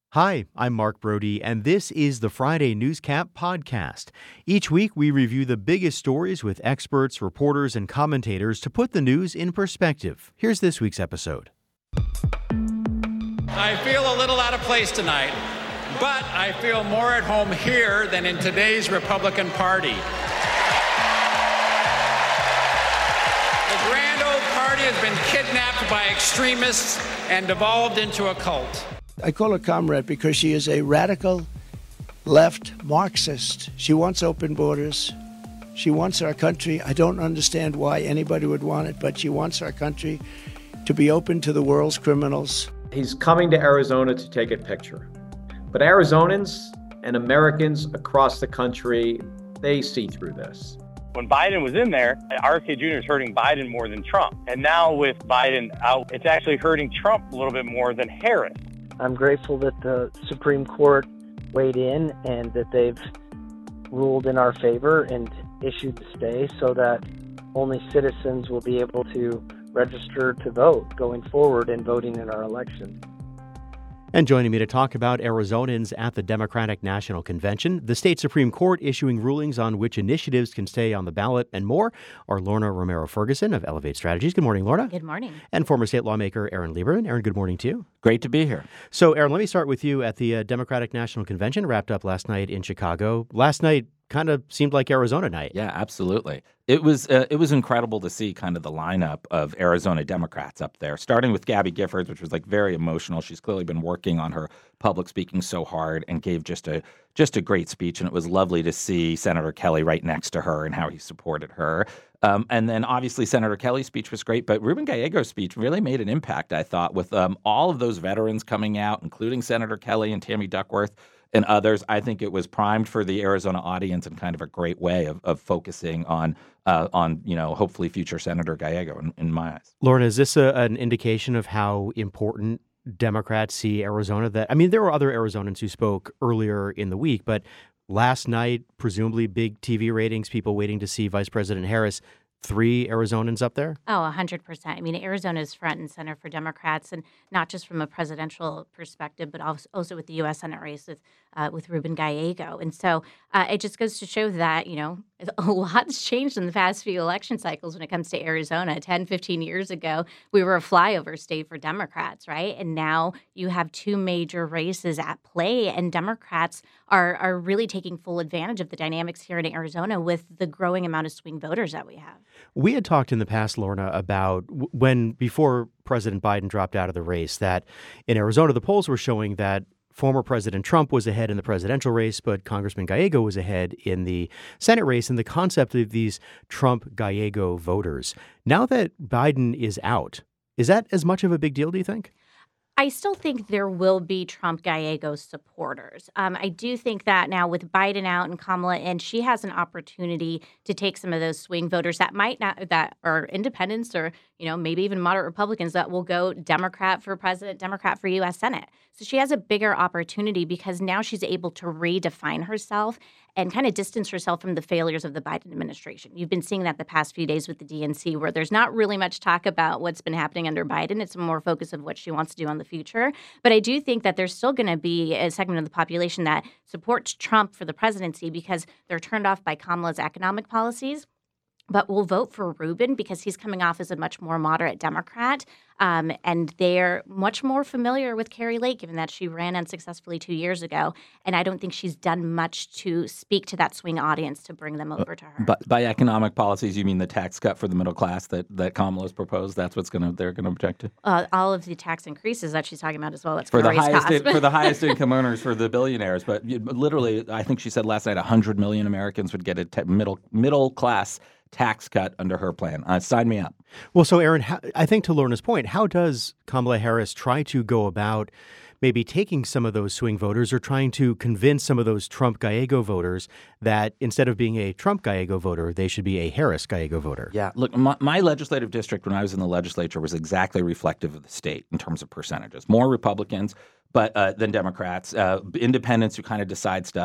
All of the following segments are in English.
Hi, I'm Mark Brody, and this is the Friday Newscap podcast. Each week, we review the biggest stories with experts, reporters, and commentators to put the news in perspective. Here's this week's episode. I feel a little out of place tonight, but I feel more at home here than in today's Republican Party. The grand old party has been kidnapped by extremists and devolved into a cult. I call her comrade because she is a radical left Marxist. She wants open borders. She wants our country. I don't understand why anybody would want it, but she wants our country to be open to the world's criminals. He's coming to Arizona to take a picture. But Arizonans and Americans across the country, they see through this. When Biden was in there, RFK Jr. is hurting Biden more than Trump. And now with Biden out, it's actually hurting Trump a little bit more than Harris. I'm grateful that the Supreme Court weighed in and that they've ruled in our favor and issued the stay so that only citizens will be able to register to vote going forward and voting in our election. And joining me to talk about Arizonans at the Democratic National Convention, the state Supreme Court issuing rulings on which initiatives can stay on the ballot and more, are Lorna Romero Ferguson of Elevate Strategies. Good morning, Lorna. Good morning. And former state lawmaker Aaron Lieberman. Aaron, good morning to you. Great to be here. So, Aaron, let me start with you at the Democratic National Convention, wrapped up last night in Chicago. Last night kind of seemed like Arizona night. Yeah, absolutely. It was incredible to see kind of the lineup of Arizona Democrats up there, starting with Gabby Giffords, which was like very emotional. She's clearly been working on her public speaking so hard and gave just a great speech. And it was lovely to see Senator Kelly right next to her and how he supported her. And then obviously Senator Kelly's speech was great, but Ruben Gallego's speech really made an impact, I thought, with all of those veterans coming out, including Senator Kelly and Tammy Duckworth and others. I think it was primed for the Arizona audience in kind of a great way of focusing on hopefully future Senator Gallego in my eyes. Lorna, is this an indication of how important Democrats see Arizona? There were other Arizonans who spoke earlier in the week, but last night, presumably big TV ratings, people waiting to see Vice President Harris. 3 Arizonans up there? Oh, 100%. I mean, Arizona is front and center for Democrats, and not just from a presidential perspective, but also with the U.S. Senate race with Ruben Gallego. And so it just goes to show that, a lot's changed in the past few election cycles when it comes to Arizona. 10, 15 years ago, we were a flyover state for Democrats, right? And now you have 2 major races at play, and Democrats are really taking full advantage of the dynamics here in Arizona with the growing amount of swing voters that we have. We had talked in the past, Lorna, about before President Biden dropped out of the race, that in Arizona, the polls were showing that former President Trump was ahead in the presidential race, but Congressman Gallego was ahead in the Senate race, and the concept of these Trump-Gallego voters. Now that Biden is out, is that as much of a big deal, do you think? I still think there will be Trump Gallego supporters. I do think that now with Biden out and Kamala in, she has an opportunity to take some of those swing voters that are independents or maybe even moderate Republicans that will go Democrat for president, Democrat for U.S. Senate. So she has a bigger opportunity because now she's able to redefine herself and kind of distance herself from the failures of the Biden administration. You've been seeing that the past few days with the DNC, where there's not really much talk about what's been happening under Biden. It's more focus of what she wants to do on the future. But I do think that there's still going to be a segment of the population that supports Trump for the presidency because they're turned off by Kamala's economic policies, but will vote for Ruben because he's coming off as a much more moderate Democrat. And they're much more familiar with Kari Lake, given that she ran unsuccessfully 2 years ago. And I don't think she's done much to speak to that swing audience to bring them over to her. But by economic policies, you mean the tax cut for the middle class that Kamala's proposed? That's what they're going to object to? All of the tax increases that she's talking about as well. That's for the highest income earners, for the billionaires. But literally, I think she said last night 100 million Americans would get a middle class tax cut under her plan. Sign me up. Well, so Aaron, I think to Lorna's point, how does Kamala Harris try to go about maybe taking some of those swing voters or trying to convince some of those Trump-Gallego voters that instead of being a Trump-Gallego voter, they should be a Harris-Gallego voter? Yeah, look, my legislative district when I was in the legislature was exactly reflective of the state in terms of percentages. More Republicans than Democrats, independents who kind of decide stuff.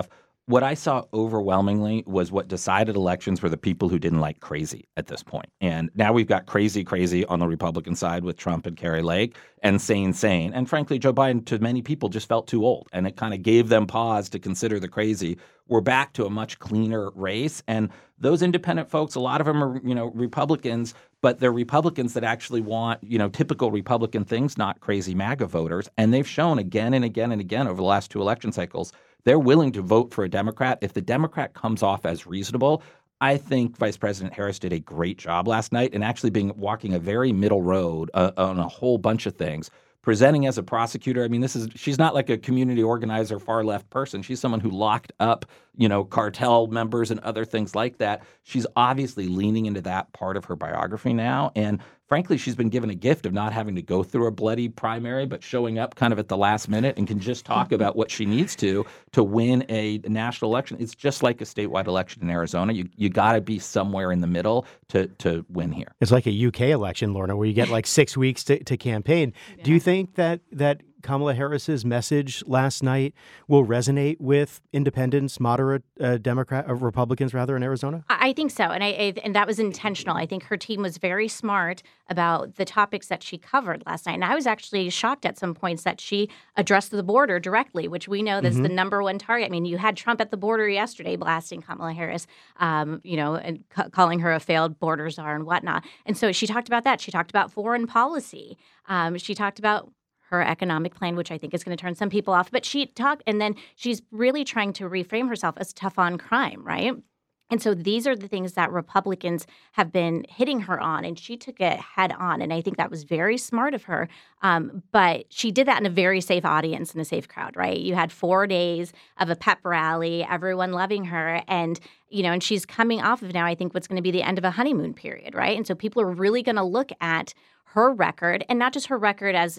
What I saw overwhelmingly was what decided elections were the people who didn't like crazy at this point. And now we've got crazy on the Republican side with Trump and Kari Lake, and sane. And frankly, Joe Biden, to many people, just felt too old. And it kind of gave them pause to consider the crazy. We're back to a much cleaner race. And those independent folks, a lot of them are, Republicans, but they're Republicans that actually want, typical Republican things, not crazy MAGA voters. And they've shown again and again and again over the last 2 election cycles, they're willing to vote for a Democrat. If the Democrat comes off as reasonable, I think Vice President Harris did a great job last night in actually walking a very middle road on a whole bunch of things. Presenting as a prosecutor, I mean, she's not like a community organizer, far left person. She's someone who locked up, cartel members and other things like that. She's obviously leaning into that part of her biography now. And frankly, she's been given a gift of not having to go through a bloody primary, but showing up kind of at the last minute and can just talk about what she needs to win a national election. It's just like a statewide election in Arizona. You got to be somewhere in the middle to win here. It's like a UK election, Lorna, where you get like 6 weeks to campaign. Yeah. Do you think that Kamala Harris's message last night will resonate with independents, moderate Republicans rather, in Arizona? I think so, and that was intentional. I think her team was very smart about the topics that she covered last night. And I was actually shocked at some points that she addressed the border directly, which we know that's the number one target. I mean, you had Trump at the border yesterday blasting Kamala Harris, and calling her a failed border czar and whatnot. And so she talked about that. She talked about foreign policy. She talked about her economic plan, which I think is going to turn some people off. But and then she's really trying to reframe herself as tough on crime, right? And so these are the things that Republicans have been hitting her on, and she took it head on. And I think that was very smart of her. But she did that in a very safe audience and a safe crowd, right? You had 4 days of a pep rally, everyone loving her. And, and she's coming off of now, I think, what's going to be the end of a honeymoon period, right? And so people are really going to look at her record, and not just her record as,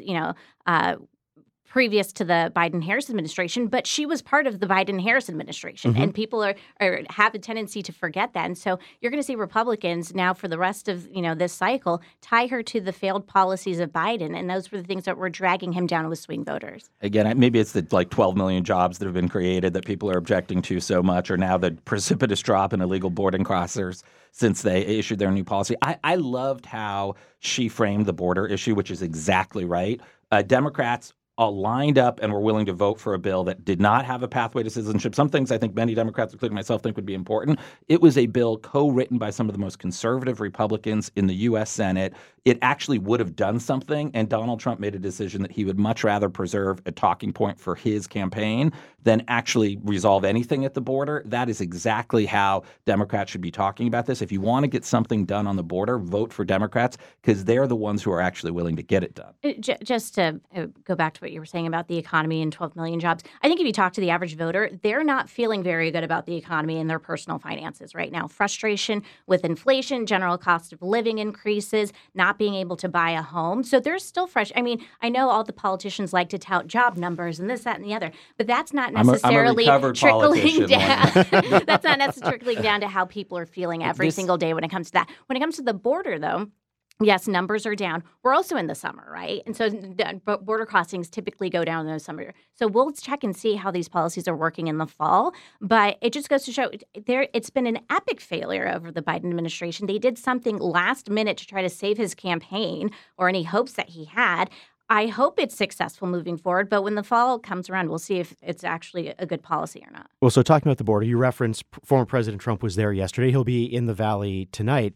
previous to the Biden-Harris administration, but she was part of the Biden-Harris administration. And people have a tendency to forget that. And so you're going to see Republicans now for the rest of, this cycle tie her to the failed policies of Biden. And those were the things that were dragging him down with swing voters. Again, maybe it's the 12 million jobs that have been created that people are objecting to so much, or now the precipitous drop in illegal border crossers since they issued their new policy. I loved how she framed the border issue, which is exactly right. Democrats lined up and were willing to vote for a bill that did not have a pathway to citizenship. Some things I think many Democrats, including myself, think would be important. It was a bill co-written by some of the most conservative Republicans in the U.S. Senate. It actually would have done something, and Donald Trump made a decision that he would much rather preserve a talking point for his campaign than actually resolve anything at the border. That is exactly how Democrats should be talking about this. If you want to get something done on the border, vote for Democrats, because they're the ones who are actually willing to get it done. Just to go back to what you were saying about the economy and 12 million jobs, I think if you talk to the average voter, they're not feeling very good about the economy and their personal finances right now. Frustration with inflation, general cost of living increases, not being able to buy a home. So they're still fresh. I mean, I know all the politicians like to tout job numbers and this, that, and the other, but that's not necessarily trickling down. That's not necessarily trickling down to how people are feeling every single day when it comes to that. When it comes to the border, though, yes, numbers are down. We're also in the summer, right? And so border crossings typically go down in the summer. So we'll check and see how these policies are working in the fall. But it just goes to show it's been an epic failure over the Biden administration. They did something last minute to try to save his campaign or any hopes that he had. I hope it's successful moving forward, but when the fall comes around, we'll see if it's actually a good policy or not. Well, so talking about the border, you referenced former President Trump was there yesterday. He'll be in the Valley tonight.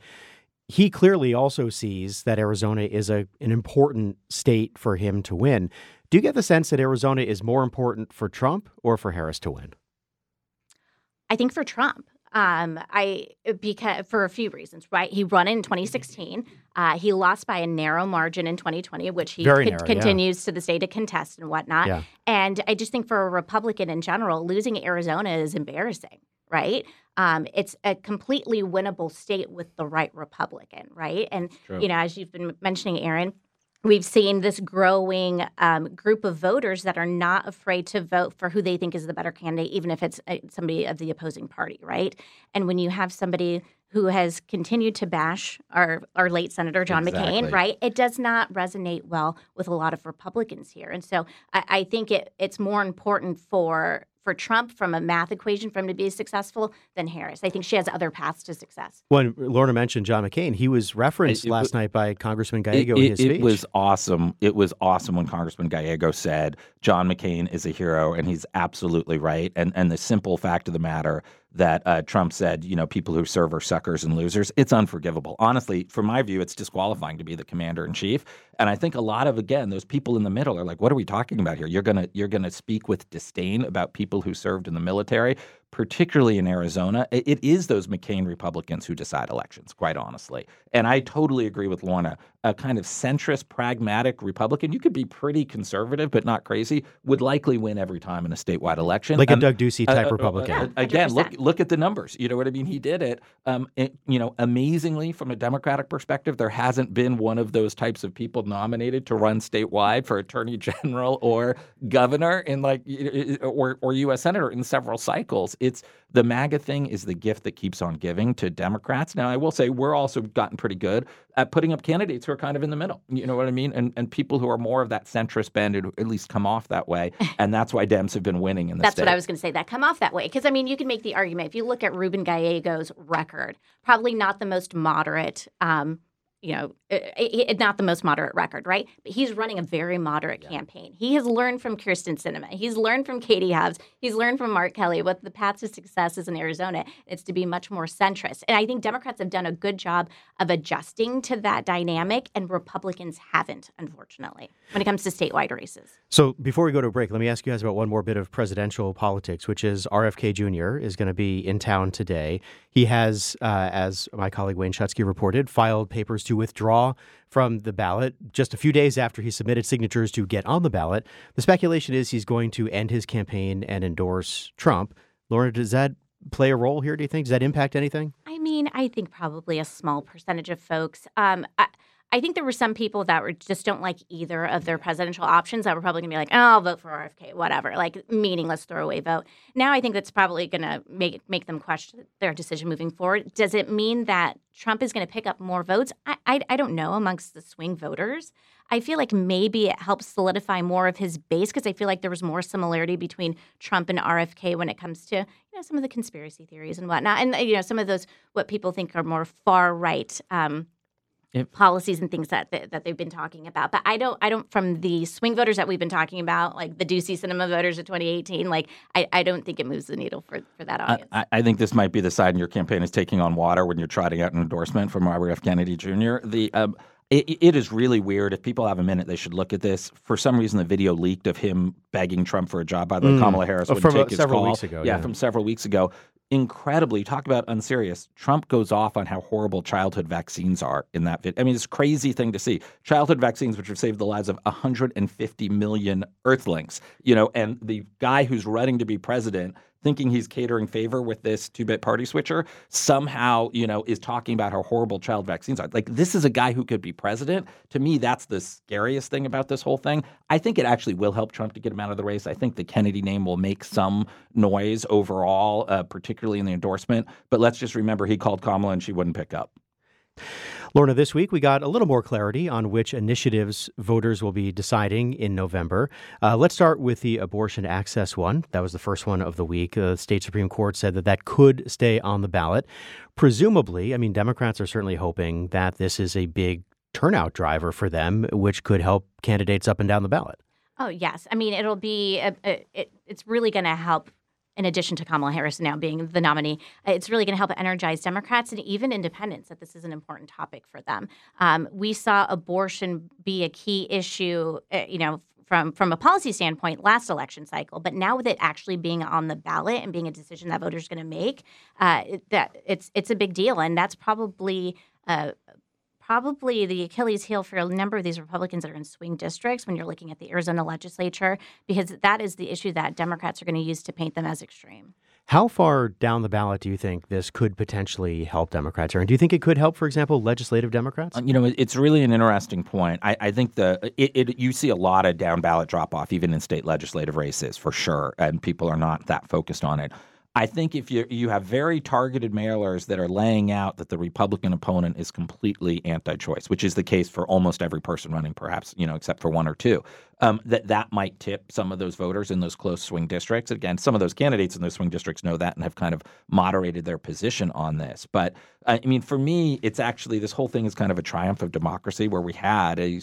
He clearly also sees that Arizona is an important state for him to win. Do you get the sense that Arizona is more important for Trump or for Harris to win? I think for Trump. Because for a few reasons, right? He won in 2016. He lost by a narrow margin in 2020, which he continues to this day to contest and whatnot. Yeah. And I just think for a Republican in general, losing Arizona is embarrassing, right? It's a completely winnable state with the right Republican, right? And, as you've been mentioning, Aaron, we've seen this growing group of voters that are not afraid to vote for who they think is the better candidate, even if it's somebody of the opposing party, right? And when you have somebody who has continued to bash our late Senator John McCain, right, it does not resonate well with a lot of Republicans here. And so I think it's more important for for Trump from a math equation for him to be successful than Harris. I think she has other paths to success. When Lorna mentioned John McCain, he was referenced last night by Congressman Gallego in his speech. It was awesome. It was awesome when Congressman Gallego said John McCain is a hero, and he's absolutely right. And the simple fact of the matter that Trump said, people who serve are suckers and losers, it's unforgivable. Honestly, from my view, it's disqualifying to be the commander in chief. And I think a lot of, again, those people in the middle are like, what are we talking about here? You're gonna speak with disdain about people who served in the military, particularly in Arizona. It is those McCain Republicans who decide elections, quite honestly. And I totally agree with Lorna. A kind of centrist, pragmatic Republican, you could be pretty conservative but not crazy, would likely win every time in a statewide election. Like a Doug Ducey type Republican. Again, look at the numbers. You know what I mean? He did it. Amazingly, from a Democratic perspective, there hasn't been one of those types of people nominated to run statewide for attorney general or governor or U.S. senator in several cycles. It's the MAGA thing is the gift that keeps on giving to Democrats. Now, I will say we're also gotten pretty good at putting up candidates who are kind of in the middle. You know what I mean? And people who are more of that centrist bend who at least come off that way. And that's why Dems have been winning in the state. That's what I was going to say, that come off that way. Because, you can make the argument. If you look at Ruben Gallego's record, probably not the most moderate not the most moderate record, right? But he's running a very moderate campaign. He has learned from Kyrsten Sinema. He's learned from Katie Hobbs. He's learned from Mark Kelly what the path to success is in Arizona. It's to be much more centrist. And I think Democrats have done a good job of adjusting to that dynamic, and Republicans haven't, unfortunately, when it comes to statewide races. So before we go to a break, let me ask you guys about one more bit of presidential politics, which is RFK Jr. is going to be in town today. He has, as my colleague Wayne Schutsky reported, filed papers to withdraw from the ballot just a few days after he submitted signatures to get on the ballot. The speculation is he's going to end his campaign and endorse Trump. Laura, does that play a role here, do you think? Does that impact anything? I think probably a small percentage of folks. I think there were some people that just don't like either of their presidential options that were probably going to be like, oh, I'll vote for RFK, whatever, like meaningless throwaway vote. Now I think that's probably going to make them question their decision moving forward. Does it mean that Trump is going to pick up more votes? I don't know, amongst the swing voters. I feel like maybe it helps solidify more of his base because I feel like there was more similarity between Trump and RFK when it comes to some of the conspiracy theories and whatnot, and some of those what people think are more far right policies and things that they've been talking about. But I don't from the swing voters that we've been talking about, like the Ducey Sinema voters of 2018, like I don't think it moves the needle for that audience. I think this might be the side in your campaign is taking on water when you're trotting out an endorsement from Robert F. Kennedy Jr. It is really weird. If people have a minute, they should look at this. For some reason, the video leaked of him begging Trump for a job. By the way, Kamala Harris wouldn't take his call. Weeks ago. Yeah, from several weeks ago. Incredibly, talk about unserious. Trump goes off on how horrible childhood vaccines are in that video. It's a crazy thing to see. Childhood vaccines, which have saved the lives of 150 million Earthlings, and the guy who's running to be president, thinking he's catering favor with this two-bit party switcher, somehow, is talking about how horrible child vaccines are. Like, this is a guy who could be president. To me, that's the scariest thing about this whole thing. I think it actually will help Trump to get him out of the race. I think the Kennedy name will make some noise overall, particularly in the endorsement. But let's just remember he called Kamala and she wouldn't pick up. Lorna, this week we got a little more clarity on which initiatives voters will be deciding in November. Let's start with the abortion access one. That was the first one of the week. The state Supreme Court said that could stay on the ballot. Presumably, Democrats are certainly hoping that this is a big turnout driver for them, which could help candidates up and down the ballot. Oh, yes. It'll be it's really going to help. In addition to Kamala Harris now being the nominee, it's really going to help energize Democrats and even independents that this is an important topic for them. We saw abortion be a key issue, from a policy standpoint last election cycle, but now with it actually being on the ballot and being a decision that voters are going to make, that it's a big deal, and that's probably the Achilles heel for a number of these Republicans that are in swing districts when you're looking at the Arizona legislature, because that is the issue that Democrats are going to use to paint them as extreme. How far down the ballot do you think this could potentially help Democrats? Or do you think it could help, for example, legislative Democrats? It's really an interesting point. I think you see a lot of down ballot drop off, even in state legislative races, for sure, and people are not that focused on it. I think if you have very targeted mailers that are laying out that the Republican opponent is completely anti-choice, which is the case for almost every person running, perhaps, except for one or two. that might tip some of those voters in those close swing districts. Again, some of those candidates in those swing districts know that and have kind of moderated their position on this. But I mean, for me, it's actually this whole thing is kind of a triumph of democracy where we had a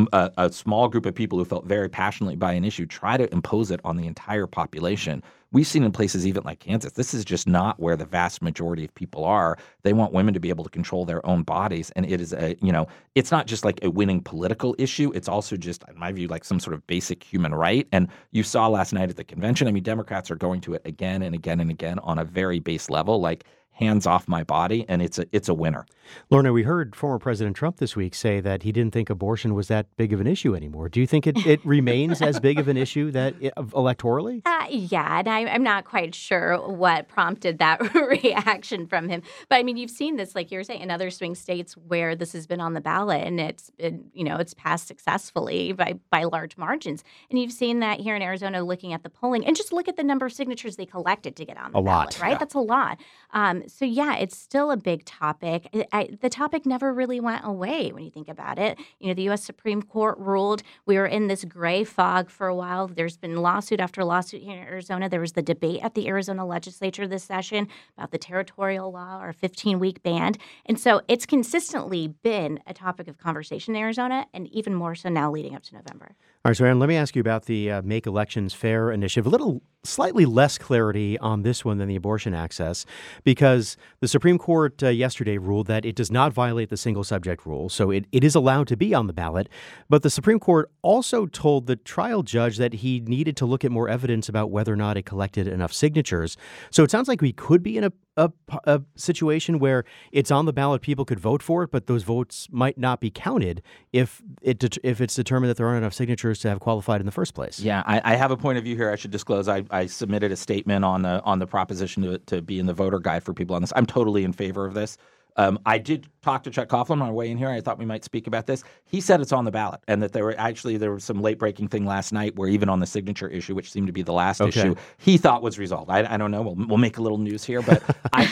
small group of people who felt very passionately by an issue try to impose it on the entire population. We've seen in places even like Kansas, this is just not where the vast majority of people are. They want women to be able to control their own bodies. And it is it's not just like a winning political issue. It's also just, in my view, like some sort of basic human right. And you saw last night at the convention, I mean, Democrats are going to it again and again and again on a very base level, like hands off my body, and it's a winner. Lorna, we heard former President Trump this week say that he didn't think abortion was that big of an issue anymore. Do you think it remains as big of an issue electorally? Yeah, and I'm not quite sure what prompted that reaction from him. But I mean, you've seen this, like you were saying, in other swing states where this has been on the ballot, and it's passed successful by large margins. And you've seen that here in Arizona, looking at the polling, and just look at the number of signatures they collected to get on the ballot, right? Yeah. That's a lot. So yeah, it's still a big topic. The topic never really went away when you think about it. You know, the U.S. Supreme Court ruled. We were in this gray fog for a while. There's been lawsuit after lawsuit here in Arizona. There was the debate at the Arizona legislature this session about the territorial law or 15-week ban. And so it's consistently been a topic of conversation in Arizona, and even more so now leading up to November. All right, so Aaron, let me ask you about the Make Elections Fair initiative. Slightly less clarity on this one than the abortion access, because the Supreme Court yesterday ruled that it does not violate the single subject rule, so it is allowed to be on the ballot. But the Supreme Court also told the trial judge that he needed to look at more evidence about whether or not it collected enough signatures. So it sounds like we could be in a situation where it's on the ballot, people could vote for it, but those votes might not be counted if it's determined that there aren't enough signatures to have qualified in the first place. Yeah, I have a point of view here I should disclose. I submitted a statement on the proposition to be in the voter guide for people on this. I'm totally in favor of this. I did talk to Chuck Coughlin on our way in here. I thought we might speak about this. He said it's on the ballot, and that there was some late-breaking thing last night where even on the signature issue, which seemed to be the last issue, he thought was resolved. I don't know. We'll make a little news here, but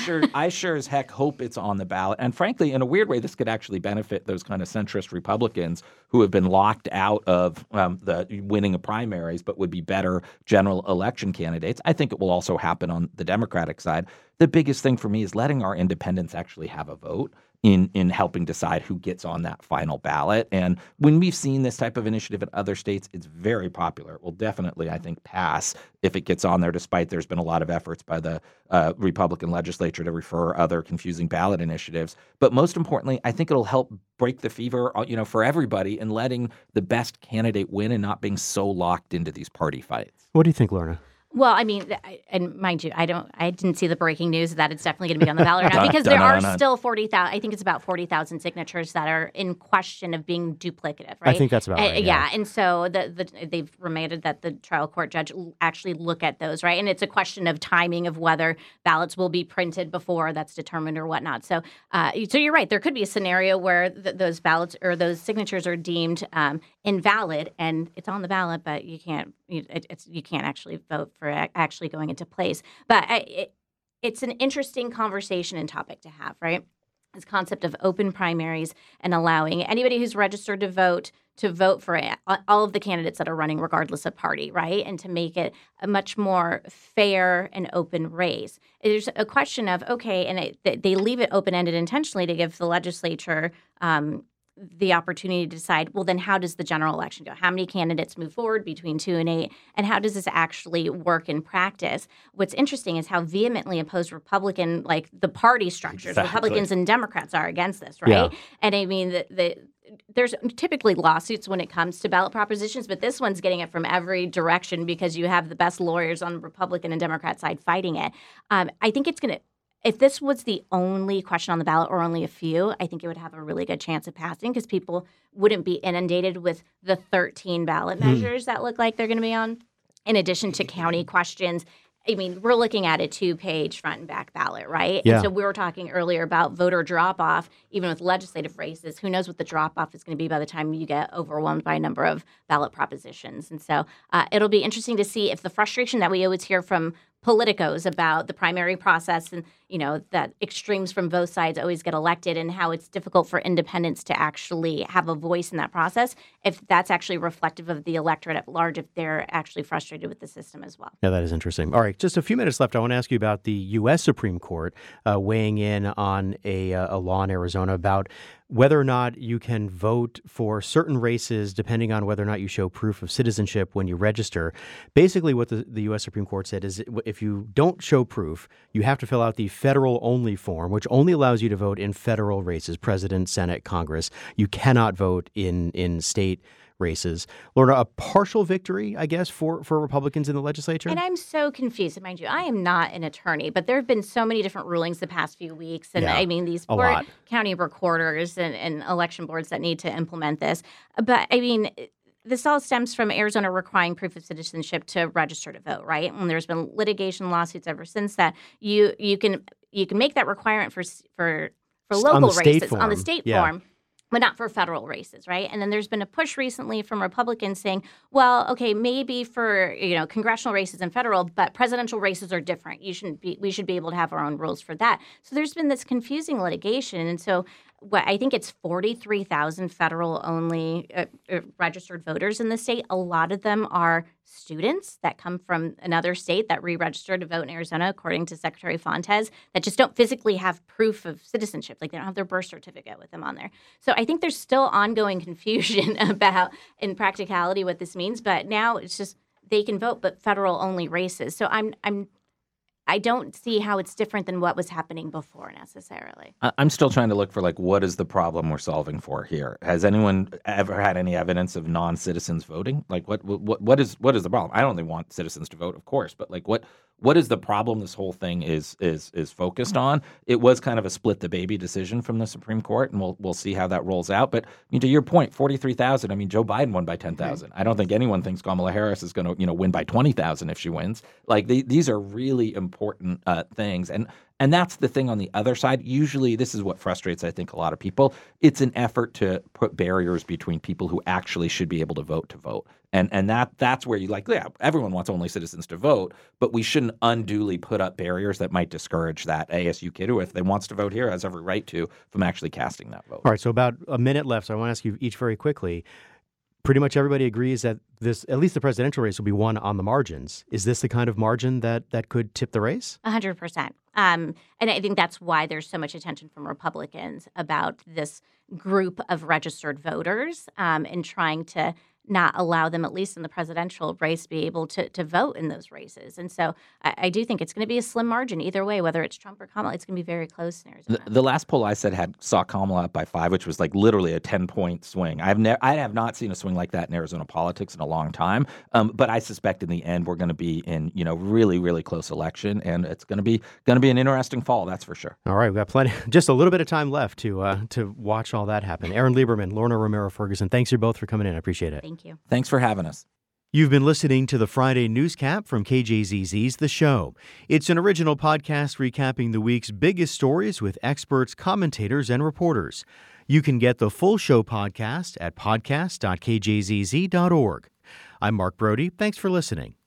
I sure as heck hope it's on the ballot. And frankly, in a weird way, this could actually benefit those kind of centrist Republicans who have been locked out of the winning of primaries, but would be better general election candidates. I think it will also happen on the Democratic side. The biggest thing for me is letting our independents actually have a vote in helping decide who gets on that final ballot. And when we've seen this type of initiative in other states, it's very popular. It will definitely, I think, pass if it gets on there, despite there's been a lot of efforts by the Republican legislature to refer other confusing ballot initiatives. But most importantly, I think it'll help break the fever, for everybody in letting the best candidate win and not being so locked into these party fights. What do you think, Lorna? Well, I mean, and mind you, I didn't see the breaking news that it's definitely going to be on the ballot or not, because there are still 40,000. I think it's about 40,000 signatures that are in question of being duplicative, right? I think that's about right. Yeah, and so they've remanded that the trial court judge actually look at those, right? And it's a question of timing of whether ballots will be printed before that's determined or whatnot. So you're right. There could be a scenario where those ballots or those signatures are deemed invalid, and it's on the ballot, but you can't actually vote for actually going into place. But it's an interesting conversation and topic to have, right? This concept of open primaries and allowing anybody who's registered to vote for all of the candidates that are running regardless of party, right? And to make it a much more fair and open race. There's a question of, okay, and they leave it open-ended intentionally to give the legislature the opportunity to decide, well, then how does the general election go? How many candidates move forward between 2 and 8? And how does this actually work in practice? What's interesting is how vehemently opposed Republican, like the party structures, exactly. Republicans and Democrats are against this, right? Yeah. And I mean, there's typically lawsuits when it comes to ballot propositions, but this one's getting it from every direction because you have the best lawyers on the Republican and Democrat side fighting it. I think it's going to, if this was the only question on the ballot or only a few, I think it would have a really good chance of passing because people wouldn't be inundated with the 13 ballot measures that look like they're going to be on, in addition to county questions. I mean, we're looking at a 2-page front and back ballot, right? Yeah. And so we were talking earlier about voter drop-off, even with legislative races. Who knows what the drop-off is going to be by the time you get overwhelmed by a number of ballot propositions. And so it'll be interesting to see if the frustration that we always hear from politicos about the primary process and, that extremes from both sides always get elected and how it's difficult for independents to actually have a voice in that process, if that's actually reflective of the electorate at large, if they're actually frustrated with the system as well. Yeah, that is interesting. All right, just a few minutes left. I want to ask you about the U.S. Supreme Court weighing in on a law in Arizona about whether or not you can vote for certain races depending on whether or not you show proof of citizenship when you register. Basically, what the U.S. Supreme Court said is if you don't show proof, you have to fill out the federal-only form, which only allows you to vote in federal races, president, Senate, Congress. You cannot vote in state races. Lorna, a partial victory, I guess, for Republicans in the legislature? And I'm so confused. And mind you, I am not an attorney, but there have been so many different rulings the past few weeks. And I mean, these poor county recorders and election boards that need to implement this. But I mean, this all stems from Arizona requiring proof of citizenship to register to vote, right? And there's been litigation lawsuits ever since that. You can make that requirement for local races on the state form, but not for federal races, right? And then there's been a push recently from Republicans saying, well, okay, maybe for congressional races and federal, but presidential races are different. We should be able to have our own rules for that. So there's been this confusing litigation, and so I think it's 43,000 federal-only registered voters in the state. A lot of them are students that come from another state that re-registered to vote in Arizona, according to Secretary Fontes, that just don't physically have proof of citizenship. Like, they don't have their birth certificate with them on there. So I think there's still ongoing confusion about, in practicality, what this means. But now it's just they can vote, but federal-only races. So I don't see how it's different than what was happening before necessarily. I'm still trying to look for what is the problem we're solving for here? Has anyone ever had any evidence of non-citizens voting? What is the problem? I don't really want citizens to vote, of course, but what is the problem this whole thing is focused on? It was kind of a split the baby decision from the Supreme Court, and we'll see how that rolls out. But to your point, 43,000. I mean, Joe Biden won by 10,000. I don't think anyone thinks Kamala Harris is going to win by 20,000 if she wins. These are really important things, and that's the thing on the other side. Usually, this is what frustrates, I think, a lot of people. It's an effort to put barriers between people who actually should be able to vote. And that's where everyone wants only citizens to vote, but we shouldn't unduly put up barriers that might discourage that ASU kid who, if they wants to vote here, has every right to, from actually casting that vote. All right, so about a minute left, so I want to ask you each very quickly. Pretty much everybody agrees that at least the presidential race will be won on the margins. Is this the kind of margin that could tip the race? 100%. And I think that's why there's so much attention from Republicans about this group of registered voters and trying to not allow them, at least in the presidential race, be able to vote in those races. And so I do think it's going to be a slim margin either way, whether it's Trump or Kamala. It's going to be very close in Arizona. The last poll I said saw Kamala up by 5, which was literally a 10-point swing. I have not seen a swing like that in Arizona politics in a long time. But I suspect in the end we're going to be in really, really close election, and it's going to be an interesting fall. That's for sure. All right, we've got just a little bit of time left to watch all that happen. Aaron Lieberman, Lorna Romero Ferguson, thanks you both for coming in. I appreciate it. Thank you. Thanks for having us. You've been listening to the Friday Newscap from KJZZ's The Show. It's an original podcast recapping the week's biggest stories with experts, commentators, and reporters. You can get the full show podcast at podcast.kjzz.org. I'm Mark Brody. Thanks for listening.